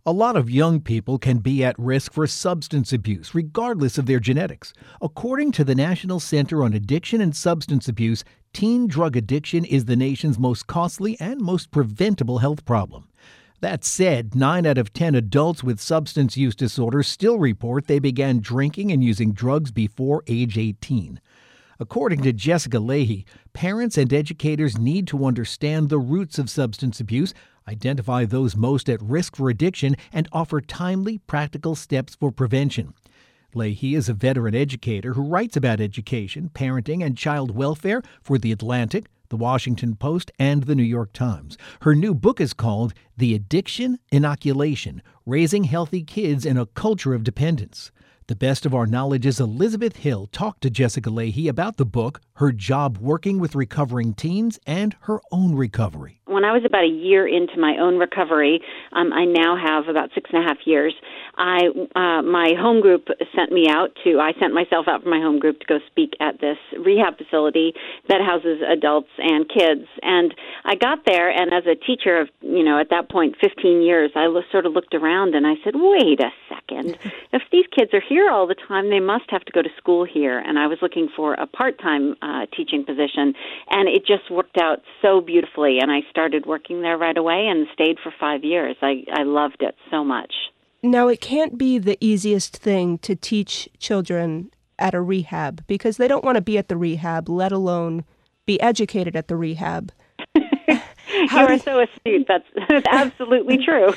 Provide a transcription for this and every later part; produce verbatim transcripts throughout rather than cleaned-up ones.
A lot of young people can be at risk for substance abuse, regardless of their genetics. According to the National Center on Addiction and Substance Abuse, teen drug addiction is the nation's most costly and most preventable health problem. That said, nine out of ten adults with substance use disorders still report they began drinking and using drugs before age eighteen. According to Jessica Leahy, parents and educators need to understand the roots of substance abuse, identify those most at risk for addiction, and offer timely, practical steps for prevention. Leahy is a veteran educator who writes about education, parenting, and child welfare for The Atlantic, The Washington Post, and The New York Times. Her new book is called The Addiction Inoculation: Raising Healthy Kids in a Culture of Dependence. The Best of Our Knowledge's Elizabeth Hill talked to Jessica Leahy about the book, her job working with recovering teens, and her own recovery. When I was about a year into my own recovery, um, I now have about six and a half years, I uh, my home group sent me out to, I sent myself out from my home group to go speak at this rehab facility that houses adults and kids. And I got there, and as a teacher of, you know, at that point, fifteen years, I sort of looked around and I said, wait a second. If these kids are here all the time, they must have to go to school here. And I was looking for a part-time uh, teaching position, and it just worked out so beautifully. And I started working there right away and stayed for five years. I, I loved it so much. Now, it can't be the easiest thing to teach children at a rehab because they don't want to be at the rehab, let alone be educated at the rehab. How you are did... so astute. That's, that's absolutely true.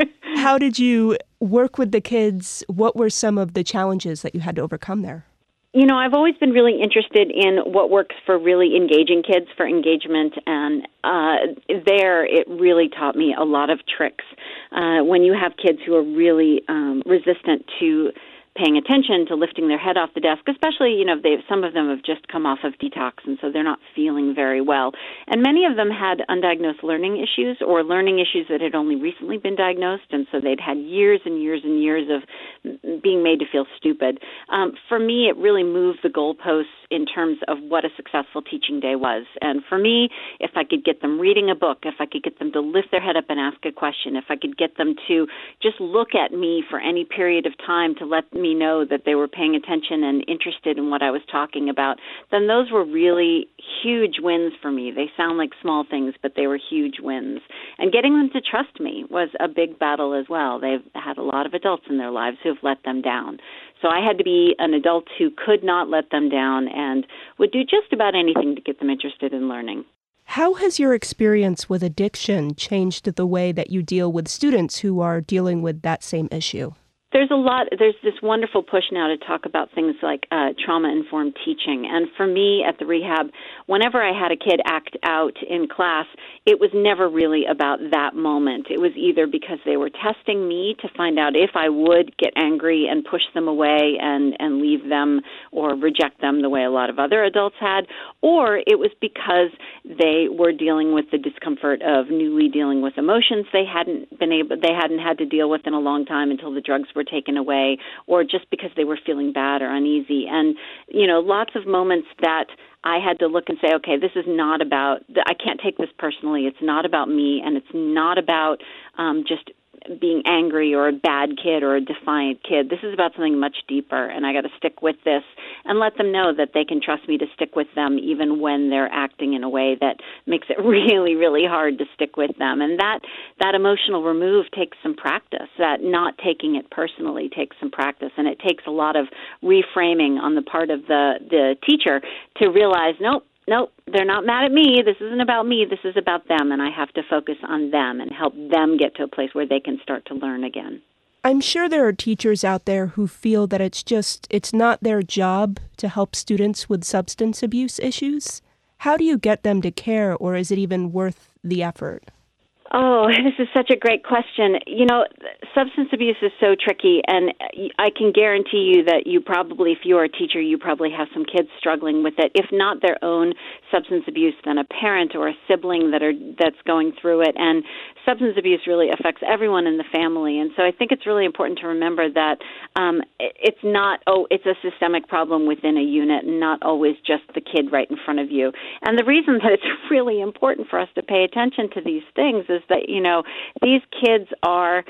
How did you work with the kids? What were some of the challenges that you had to overcome there? You know, I've always been really interested in what works for really engaging kids, for engagement, and uh, there it really taught me a lot of tricks. Uh, when you have kids who are really um, resistant to paying attention, to lifting their head off the desk, especially, you know, they some of them have just come off of detox, and so they're not feeling very well. And many of them had undiagnosed learning issues or learning issues that had only recently been diagnosed, and so they'd had years and years and years of being made to feel stupid. Um, for me, it really moved the goalposts in terms of what a successful teaching day was. And for me, if I could get them reading a book, if I could get them to lift their head up and ask a question, if I could get them to just look at me for any period of time to let me know that they were paying attention and interested in what I was talking about, then those were really huge wins for me. They sound like small things, but they were huge wins. And getting them to trust me was a big battle as well. They've had a lot of adults in their lives who have let them down. So I had to be an adult who could not let them down and would do just about anything to get them interested in learning. How has your experience with addiction changed the way that you deal with students who are dealing with that same issue? There's a lot, there's this wonderful push now to talk about things like uh, trauma-informed teaching. And for me at the rehab, whenever I had a kid act out in class, it was never really about that moment. It was either because they were testing me to find out if I would get angry and push them away and, and leave them or reject them the way a lot of other adults had, or it was because they were dealing with the discomfort of newly dealing with emotions they hadn't been able, they hadn't had to deal with in a long time until the drugs were taken away, or just because they were feeling bad or uneasy. And, you know, lots of moments that I had to look and say, okay, this is not about, I can't take this personally. It's not about me, and it's not about um, just being angry or a bad kid or a defiant kid. This is about something much deeper, and I got to stick with this and let them know that they can trust me to stick with them even when they're acting in a way that makes it really, really hard to stick with them. And that that emotional remove takes some practice. That not taking it personally takes some practice, and it takes a lot of reframing on the part of the, the teacher to realize, nope, Nope, they're not mad at me. This isn't about me. This is about them, and I have to focus on them and help them get to a place where they can start to learn again. I'm sure there are teachers out there who feel that it's just, it's not their job to help students with substance abuse issues. How do you get them to care, or is it even worth the effort? Oh, this is such a great question. You know, substance abuse is so tricky, and I can guarantee you that you probably, if you're a teacher, you probably have some kids struggling with it. If not their own substance abuse, then a parent or a sibling that are that's going through it. And substance abuse really affects everyone in the family. And so I think it's really important to remember that um, it's not, oh, it's a systemic problem within a unit, and not always just the kid right in front of you. And the reason that it's really important for us to pay attention to these things is that, you know, these kids are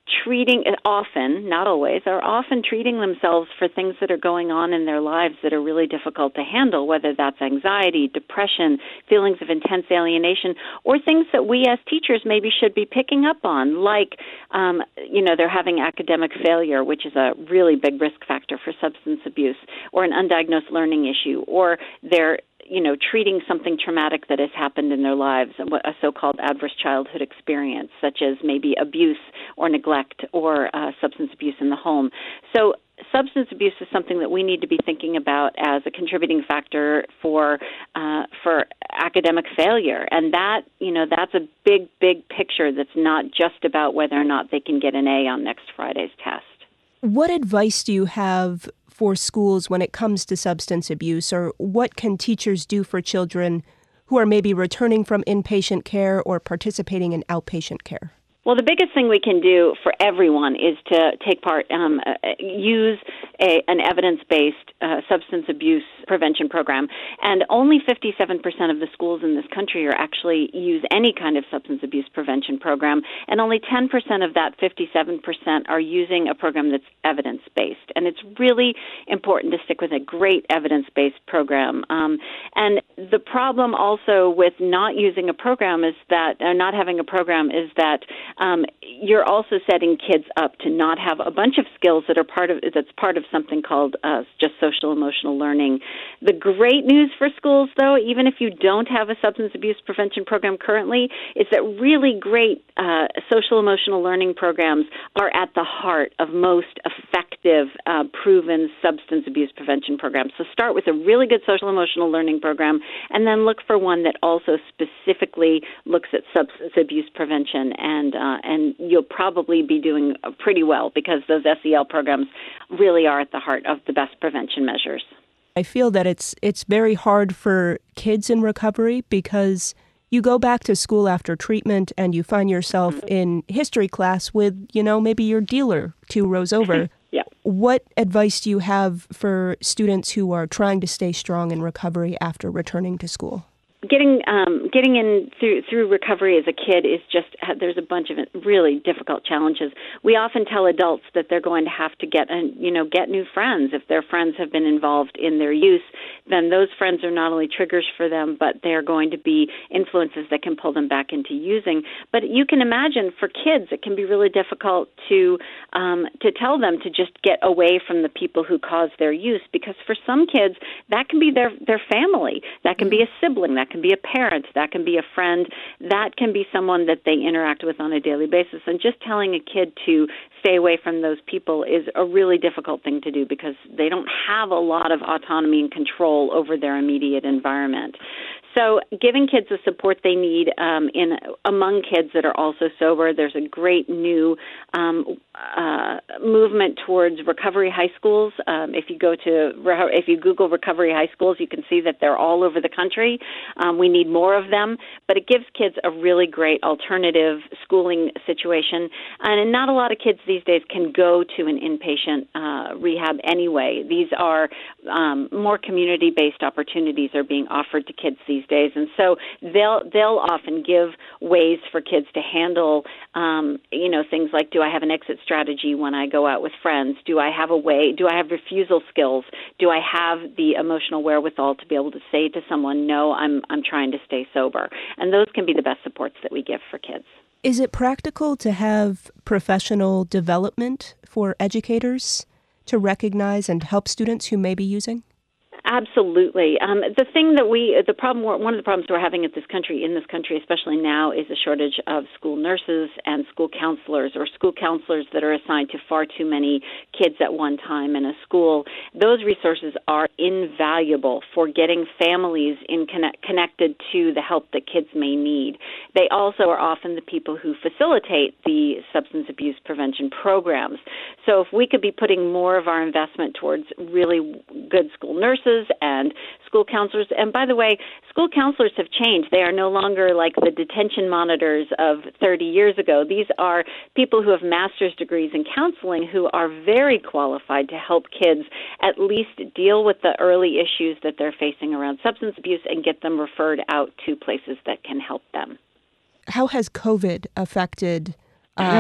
treating, often, not always, are often treating themselves for things that are going on in their lives that are really difficult to handle, whether that's anxiety, depression, feelings of intense alienation, or things that we as teachers maybe should be picking up on, like, um, you know, they're having academic failure, which is a really big risk factor for substance abuse, or an undiagnosed learning issue, or they're you know, treating something traumatic that has happened in their lives, a so-called adverse childhood experience, such as maybe abuse or neglect or uh, substance abuse in the home. So substance abuse is something that we need to be thinking about as a contributing factor for uh, for academic failure. And that, you know, that's a big, big picture that's not just about whether or not they can get an A on next Friday's test. What advice do you have for schools when it comes to substance abuse, or what can teachers do for children who are maybe returning from inpatient care or participating in outpatient care? Well, the biggest thing we can do for everyone is to take part, um, uh, use a, an evidence-based uh, substance abuse prevention program. And only fifty-seven percent of the schools in this country are actually use any kind of substance abuse prevention program, and only ten percent of that fifty-seven percent are using a program that's evidence-based. And it's really important to stick with a great evidence-based program. Um, and the problem also with not using a program is that, or not having a program is that Um, you're also setting kids up to not have a bunch of skills that are part of that's part of something called uh, just social emotional learning. The great news for schools, though, even if you don't have a substance abuse prevention program currently, is that really great uh, social emotional learning programs are at the heart of most effective, uh, proven substance abuse prevention programs. So start with a really good social emotional learning program, and then look for one that also specifically looks at substance abuse prevention, and uh, and you'll probably be doing pretty well, because those S E L programs really are at the heart of the best prevention measures. I feel that it's it's very hard for kids in recovery, because you go back to school after treatment and you find yourself mm-hmm. in history class with, you know, maybe your dealer two rows over. Yeah. What advice do you have for students who are trying to stay strong in recovery after returning to school? Getting um, getting in through through recovery as a kid is just, there's a bunch of really difficult challenges. We often tell adults that they're going to have to get and you know get new friends. If their friends have been involved in their use, then those friends are not only triggers for them, but they're going to be influences that can pull them back into using. But you can imagine for kids, it can be really difficult to um, to tell them to just get away from the people who cause their use, because for some kids that can be their their family, that can be a sibling, that can be a parent, that can be a friend, that can be someone that they interact with on a daily basis. And just telling a kid to stay away from those people is a really difficult thing to do, because they don't have a lot of autonomy and control over their immediate environment. So giving kids the support they need um, in among kids that are also sober. There's a great new um, uh, movement towards recovery high schools. Um, if you go to if you Google recovery high schools, you can see that they're all over the country. Um, we need more of them, but it gives kids a really great alternative schooling situation. And not a lot of kids these days can go to an inpatient uh, rehab anyway. These are um, more community-based opportunities are being offered to kids these days, and so they'll they'll often give ways for kids to handle, um, you know, things like, do I have an exit strategy when I go out with friends? Do I have a way? Do I have refusal skills? Do I have the emotional wherewithal to be able to say to someone, no, I'm I'm trying to stay sober? And those can be the best supports that we give for kids. Is it practical to have professional development for educators to recognize and help students who may be using? Absolutely. Um, the thing that we, the problem, one of the problems we're having at this country, in this country, especially now, is a shortage of school nurses and school counselors, or school counselors that are assigned to far too many kids at one time in a school. Those resources are invaluable for getting families in connect, connected to the help that kids may need. They also are often the people who facilitate the substance abuse prevention programs. So if we could be putting more of our investment towards really good school nurses and school counselors. And by the way, school counselors have changed. They are no longer like the detention monitors of thirty years ago. These are people who have master's degrees in counseling who are very qualified to help kids at least deal with the early issues that they're facing around substance abuse and get them referred out to places that can help them. How has COVID affected um,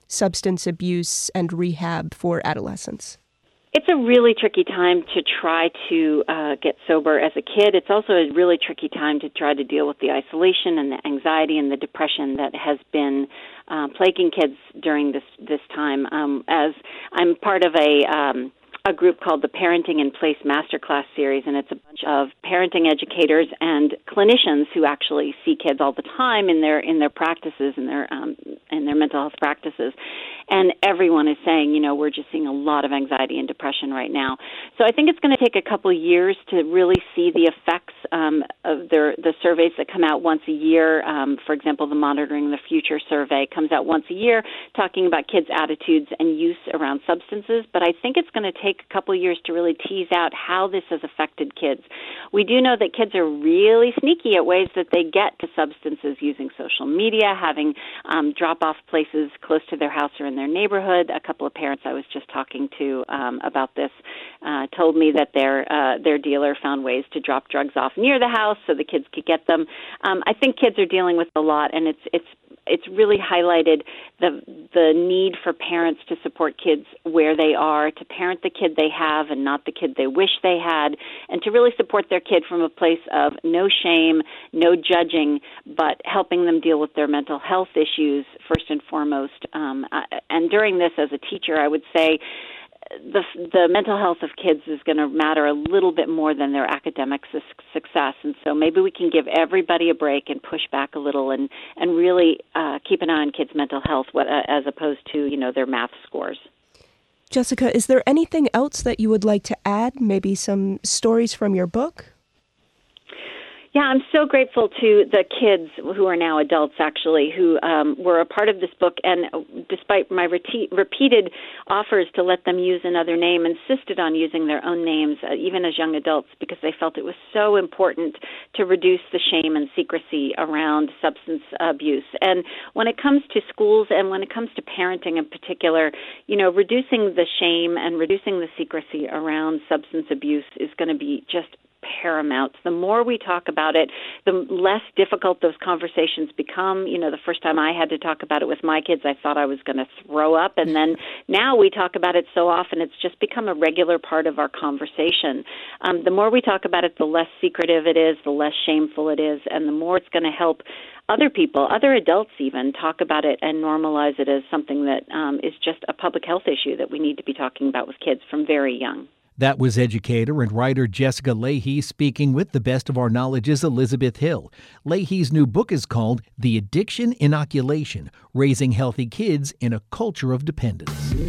substance abuse and rehab for adolescents? It's a really tricky time to try to uh, get sober as a kid. It's also a really tricky time to try to deal with the isolation and the anxiety and the depression that has been uh, plaguing kids during this this time. Um, as I'm part of a um, a group called the Parenting in Place Masterclass Series, and it's a bunch of parenting educators and clinicians who actually see kids all the time in their in their practices, in their um, in their mental health practices. And everyone is saying, you know, we're just seeing a lot of anxiety and depression right now. So I think it's going to take a couple of years to really see the effects um, of their, the surveys that come out once a year. Um, for example, the Monitoring the Future survey comes out once a year talking about kids' attitudes and use around substances. But I think it's going to take a couple of years to really tease out how this has affected kids. We do know that kids are really sneaky at ways that they get to substances using social media, having um, drop-off places close to their house or in their neighborhood. A couple of parents I was just talking to um, about this uh, told me that their uh, their dealer found ways to drop drugs off near the house so the kids could get them. Um, I think kids are dealing with a lot, and it's it's it's really highlighted the the need for parents to support kids where they are, to parent the kid they have and not the kid they wish they had, and to really support their kid from a place of no shame, no judging, but helping them deal with their mental health issues first and foremost. Um, and during this, as a teacher, I would say the the mental health of kids is going to matter a little bit more than their academic su- success. And so maybe we can give everybody a break and push back a little and, and really uh, keep an eye on kids' mental health what, uh, as opposed to, you know, their math scores. Jessica, is there anything else that you would like to add? Maybe some stories from your book? Yeah, I'm so grateful to the kids who are now adults, actually, who um, were a part of this book, and despite my rete- repeated offers to let them use another name, insisted on using their own names, uh, even as young adults, because they felt it was so important to reduce the shame and secrecy around substance abuse. And when it comes to schools and when it comes to parenting in particular, you know, reducing the shame and reducing the secrecy around substance abuse is going to be just paramount. The more we talk about it, the less difficult those conversations become. You know, the first time I had to talk about it with my kids, I thought I was going to throw up. And then now we talk about it so often, it's just become a regular part of our conversation. Um, the more we talk about it, the less secretive it is, the less shameful it is, and the more it's going to help other people, other adults even, talk about it and normalize it as something that um, is just a public health issue that we need to be talking about with kids from very young. That was educator and writer Jessica Lahey speaking with the Best of Our Knowledge's Elizabeth Hill. Lahey's new book is called The Addiction Inoculation: Raising Healthy Kids in a Culture of Dependence.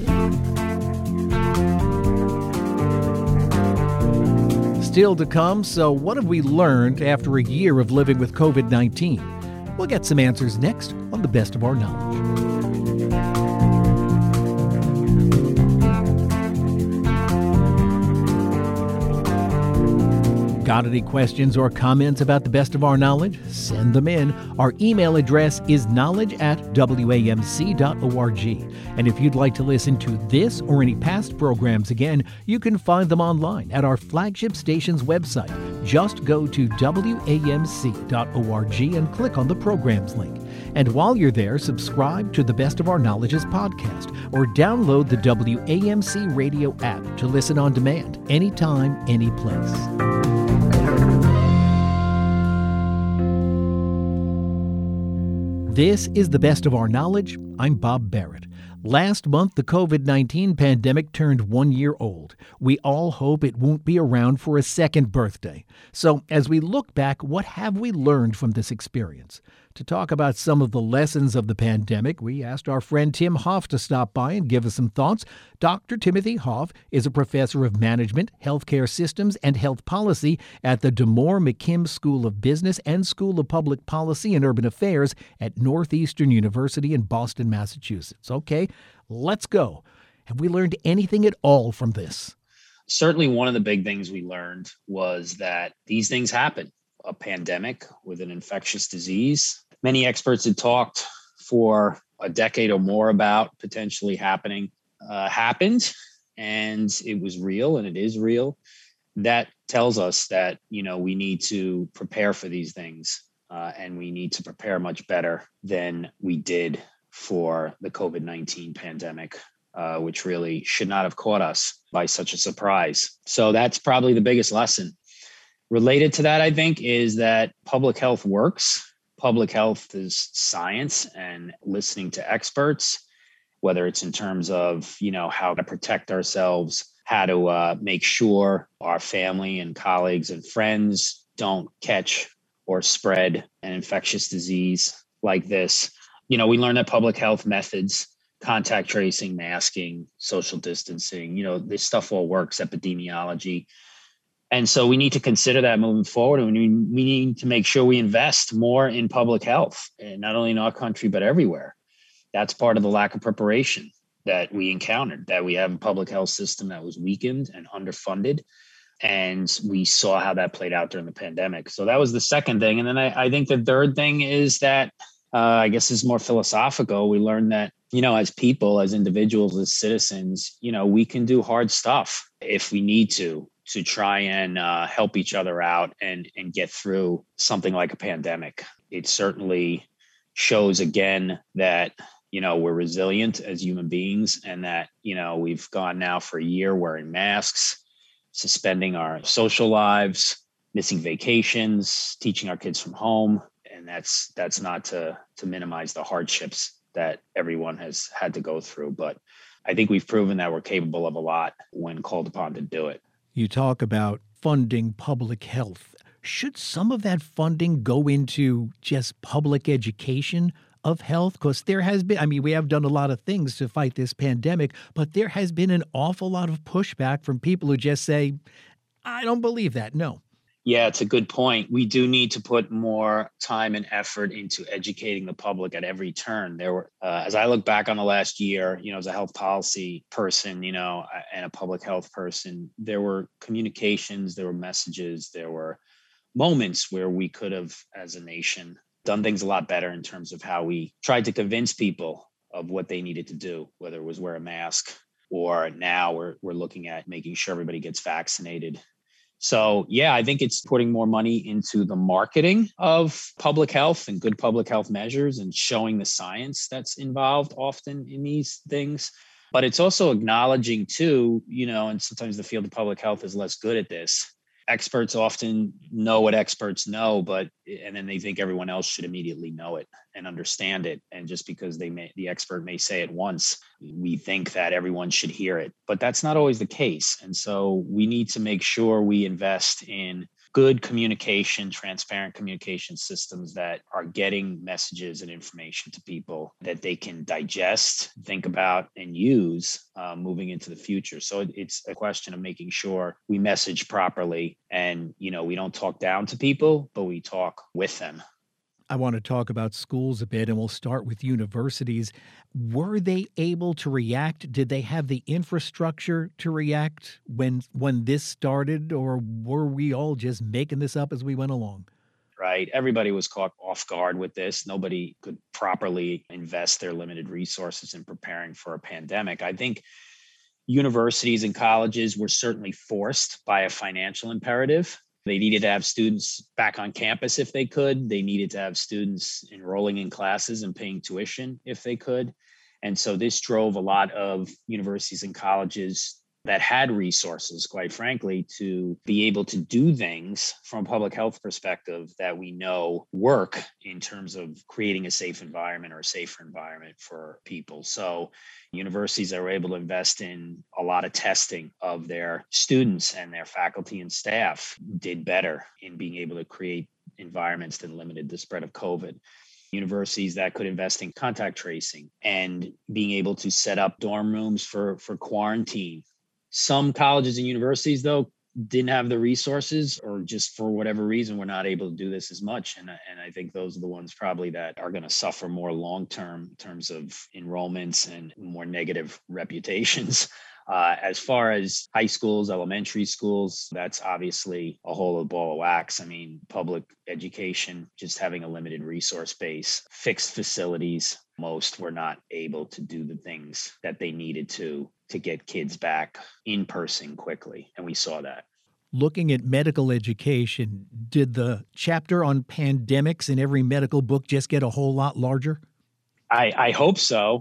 Still to come, so what have we learned after a year of living with covid nineteen? We'll get some answers next on The Best of Our Knowledge. Got any questions or comments about The Best of Our Knowledge? Send them in. Our email address is knowledge at w a m c dot org. And if you'd like to listen to this or any past programs again, you can find them online at our flagship station's website. Just go to w a m c dot org and click on the programs link. And while you're there, subscribe to the Best of Our Knowledge's podcast or download the W A M C radio app to listen on demand, anytime, any place. This is The Best of Our Knowledge. I'm Bob Barrett. Last month, the covid nineteen pandemic turned one year old. We all hope it won't be around for a second birthday. So, as we look back, what have we learned from this experience? To talk about some of the lessons of the pandemic, we asked our friend Tim Hoff to stop by and give us some thoughts. Doctor Timothy Hoff is a professor of management, healthcare systems, and health policy at the DeMoore McKim School of Business and School of Public Policy and Urban Affairs at Northeastern University in Boston, Massachusetts. Okay, let's go. Have we learned anything at all from this? Certainly one of the big things we learned was that these things happen. A pandemic with an infectious disease. Many experts had talked for a decade or more about potentially happening, uh, happened, and it was real, and it is real. That tells us that, you know, we need to prepare for these things, uh, and we need to prepare much better than we did for the COVID nineteen pandemic, uh, which really should not have caught us by such a surprise. So that's probably the biggest lesson. Related to that, I think, is that public health works. Public health is science and listening to experts, whether it's in terms of, you know, how to protect ourselves, how to uh, make sure our family and colleagues and friends don't catch or spread an infectious disease like this. You know, we learned that public health methods, contact tracing, masking, social distancing, you know, this stuff all works, epidemiology. And so we need to consider that moving forward. And we, we need to make sure we invest more in public health, and not only in our country, but everywhere. That's part of the lack of preparation that we encountered, that we have a public health system that was weakened and underfunded. And we saw how that played out during the pandemic. So that was the second thing. And then I, I think the third thing is that, uh, I guess is more philosophical. We learned that, you know, as people, as individuals, as citizens, you know, we can do hard stuff if we need to, to try and uh, help each other out and, and get through something like a pandemic. It certainly shows again that, you know, we're resilient as human beings, and that, you know, we've gone now for a year wearing masks, suspending our social lives, missing vacations, teaching our kids from home. And that's that's not to to minimize the hardships that everyone has had to go through. But I think we've proven that we're capable of a lot when called upon to do it. You talk about funding public health. Should some of that funding go into just public education of health? Because there has been, I mean, we have done a lot of things to fight this pandemic, but there has been an awful lot of pushback from people who just say, I don't believe that. No. Yeah, it's a good point. We do need to put more time and effort into educating the public at every turn. There were, uh, as I look back on the last year, you know, as a health policy person, you know, and a public health person, there were communications, there were messages, there were moments where we could have, as a nation, done things a lot better in terms of how we tried to convince people of what they needed to do, whether it was wear a mask, or now we're we're looking at making sure everybody gets vaccinated. So, yeah, I think it's putting more money into the marketing of public health and good public health measures and showing the science that's involved often in these things. But it's also acknowledging, too, you know, and sometimes the field of public health is less good at this. Experts often know what experts know, but and then they think everyone else should immediately know it and understand it. And just because they may, the expert may say it once, we think that everyone should hear it. But that's not always the case. And so we need to make sure we invest in good communication, transparent communication systems that are getting messages and information to people that they can digest, think about, and use uh, moving into the future. So it, it's a question of making sure we message properly, and, you know, we don't talk down to people, but we talk with them. I want to talk about schools a bit, and we'll start with universities. Were they able to react? Did they have the infrastructure to react when when this started, or were we all just making this up as we went along? Right. Everybody was caught off guard with this. Nobody could properly invest their limited resources in preparing for a pandemic. I think universities and colleges were certainly forced by a financial imperative. They needed to have students back on campus if they could. They needed to have students enrolling in classes and paying tuition if they could. And so this drove a lot of universities and colleges that had resources, quite frankly, to be able to do things from a public health perspective that we know work in terms of creating a safe environment or a safer environment for people. So universities that were able to invest in a lot of testing of their students and their faculty and staff did better in being able to create environments that limited the spread of COVID. Universities that could invest in contact tracing and being able to set up dorm rooms for, for quarantine. Some colleges and universities, though, didn't have the resources, or just for whatever reason, were not able to do this as much. And, and I think those are the ones probably that are going to suffer more long-term in terms of enrollments and more negative reputations. Uh, as far as high schools, elementary schools, that's obviously a whole ball of wax. I mean, public education, just having a limited resource base, fixed facilities, most were not able to do the things that they needed to to get kids back in person quickly. And we saw that. Looking at medical education, did the chapter on pandemics in every medical book just get a whole lot larger? I, I hope so.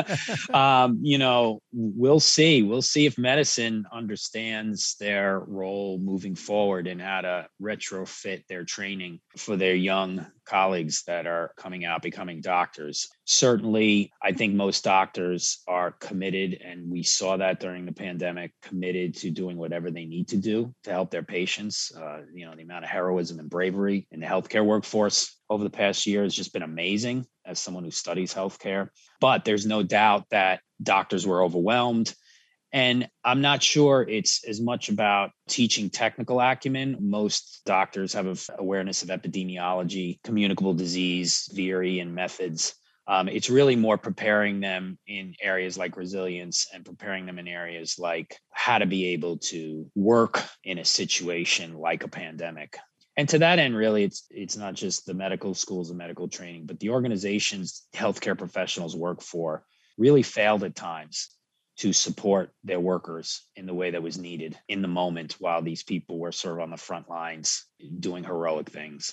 um, you know, we'll see. We'll see if medicine understands their role moving forward and how to retrofit their training for their young colleagues that are coming out, becoming doctors. Certainly, I think most doctors are committed, and we saw that during the pandemic, committed to doing whatever they need to do to help their patients. Uh, you know, the amount of heroism and bravery in the healthcare workforce over the past year has just been amazing as someone who studies healthcare. But there's no doubt that doctors were overwhelmed. And I'm not sure it's as much about teaching technical acumen. Most doctors have an awareness of epidemiology, communicable disease, theory, and methods. Um, it's really more preparing them in areas like resilience and preparing them in areas like how to be able to work in a situation like a pandemic. And to that end, really, it's it's not just the medical schools and medical training, but the organizations healthcare professionals work for really failed at times to support their workers in the way that was needed in the moment while these people were sort of on the front lines doing heroic things.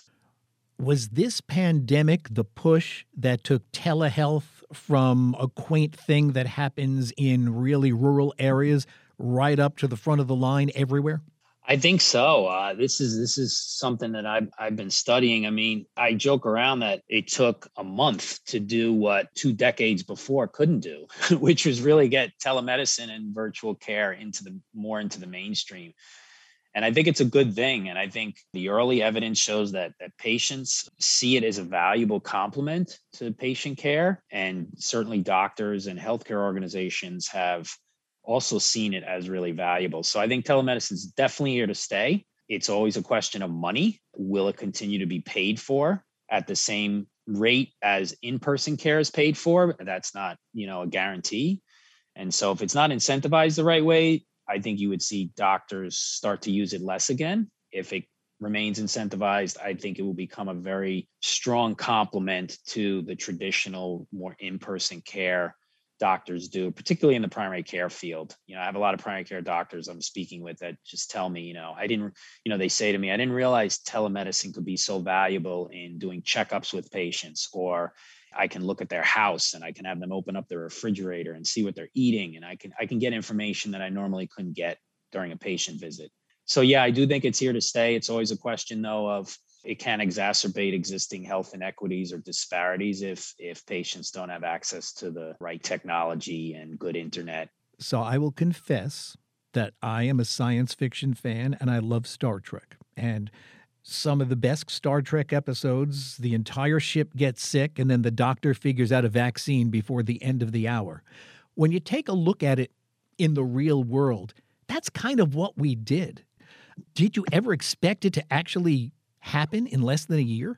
Was this pandemic the push that took telehealth from a quaint thing that happens in really rural areas right up to the front of the line everywhere? I think so. Uh, this is this is something that I've I've been studying. I mean, I joke around that it took a month to do what two decades before couldn't do, which was really get telemedicine and virtual care into the more into the mainstream. And I think it's a good thing. And I think the early evidence shows that that patients see it as a valuable complement to patient care, and certainly doctors and healthcare organizations have also seen it as really valuable. So I think telemedicine is definitely here to stay. It's always a question of money. Will it continue to be paid for at the same rate as in-person care is paid for? That's not, you know, a guarantee. And so if it's not incentivized the right way, I think you would see doctors start to use it less again. If it remains incentivized, I think it will become a very strong complement to the traditional, more in-person care doctors do, particularly in the primary care field. You know, I have a lot of primary care doctors I'm speaking with that just tell me, you know, I didn't, you know, they say to me, I didn't realize telemedicine could be so valuable in doing checkups with patients, or I can look at their house and I can have them open up their refrigerator and see what they're eating. And I can, I can get information that I normally couldn't get during a patient visit. So yeah, I do think it's here to stay. It's always a question though of, it can exacerbate existing health inequities or disparities if if patients don't have access to the right technology and good internet. So I will confess that I am a science fiction fan and I love Star Trek. And some of the best Star Trek episodes, the entire ship gets sick and then the doctor figures out a vaccine before the end of the hour. When you take a look at it in the real world, that's kind of what we did. Did you ever expect it to actually happen in less than a year?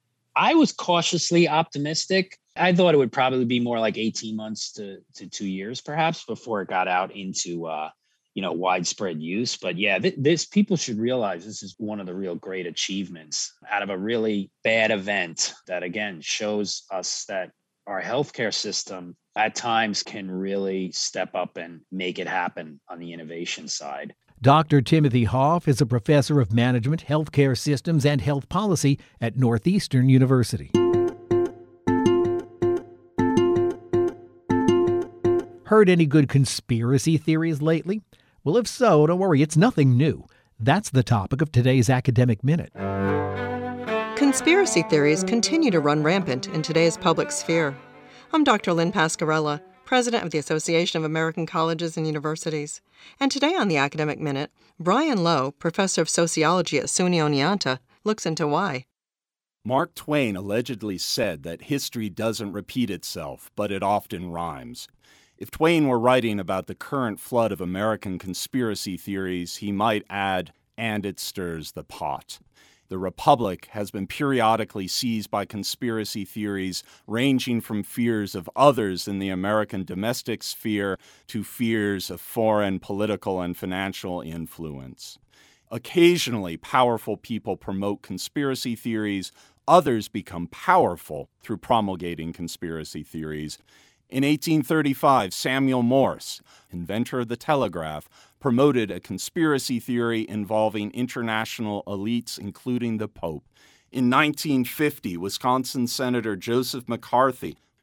I was cautiously optimistic. I thought it would probably be more like eighteen months to, to two years, perhaps, before it got out into, uh, you know, widespread use. But yeah, th- this people should realize this is one of the real great achievements out of a really bad event that, again, shows us that our healthcare system at times can really step up and make it happen on the innovation side. Doctor Timothy Hoff is a professor of management, healthcare systems, and health policy at Northeastern University. Heard any good conspiracy theories lately? Well, if so, don't worry, it's nothing new. That's the topic of today's Academic Minute. Conspiracy theories continue to run rampant in today's public sphere. I'm Doctor Lynn Pascarella, President of the Association of American Colleges and Universities. And today on the Academic Minute, Brian Lowe, Professor of Sociology at SUNY Oneonta, looks into why. Mark Twain allegedly said that history doesn't repeat itself, but it often rhymes. If Twain were writing about the current flood of American conspiracy theories, he might add, and it stirs the pot. The Republic has been periodically seized by conspiracy theories ranging from fears of others in the American domestic sphere to fears of foreign political and financial influence. Occasionally, powerful people promote conspiracy theories. Others become powerful through promulgating conspiracy theories. In eighteen thirty-five, Samuel Morse, inventor of the telegraph, promoted a conspiracy theory involving international elites, including the Pope. In nineteen fifty, Wisconsin Senator Joseph McCarthy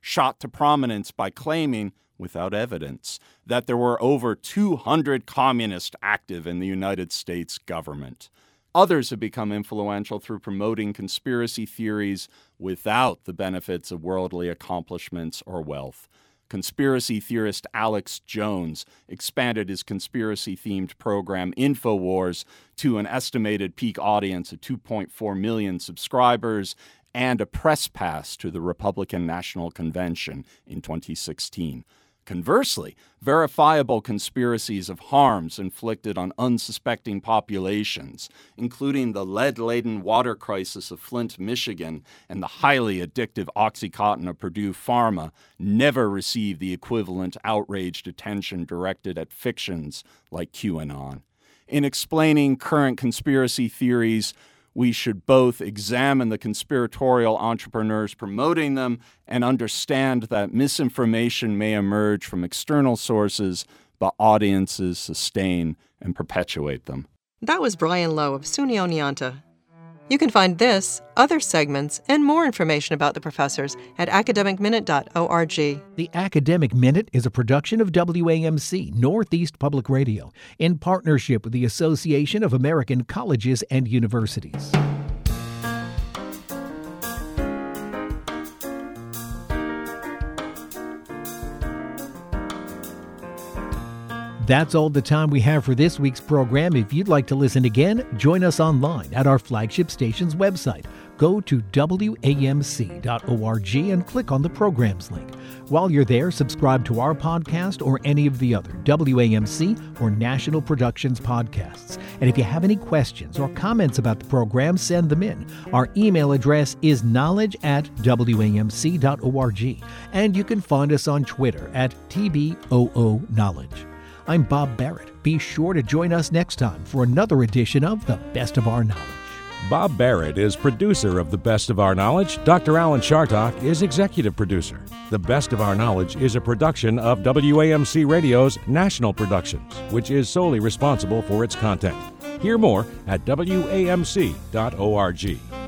shot to prominence by claiming, without evidence, that there were over two hundred communists active in the United States government. Others have become influential through promoting conspiracy theories without the benefits of worldly accomplishments or wealth. Conspiracy theorist Alex Jones expanded his conspiracy-themed program InfoWars to an estimated peak audience of two point four million subscribers and a press pass to the Republican National Convention in twenty sixteen. Conversely, verifiable conspiracies of harms inflicted on unsuspecting populations, including the lead-laden water crisis of Flint, Michigan, and the highly addictive OxyContin of Purdue Pharma, never received the equivalent outraged attention directed at fictions like QAnon. In explaining current conspiracy theories, we should both examine the conspiratorial entrepreneurs promoting them and understand that misinformation may emerge from external sources, but audiences sustain and perpetuate them. That was Brian Lowe of SUNY Oneonta. You can find this, other segments, and more information about the professors at academic minute dot org. The Academic Minute is a production of W A M C, Northeast Public Radio, in partnership with the Association of American Colleges and Universities. That's all the time we have for this week's program. If you'd like to listen again, join us online at our flagship station's website. Go to W A M C dot org and click on the programs link. While you're there, subscribe to our podcast or any of the other W A M C or National Productions podcasts. And if you have any questions or comments about the program, send them in. Our email address is knowledge at W A M C dot org. And you can find us on Twitter at T B O O Knowledge. I'm Bob Barrett. Be sure to join us next time for another edition of The Best of Our Knowledge. Bob Barrett is producer of The Best of Our Knowledge. Doctor Alan Chartock is executive producer. The Best of Our Knowledge is a production of W A M C Radio's National Productions, which is solely responsible for its content. Hear more at W A M C dot org.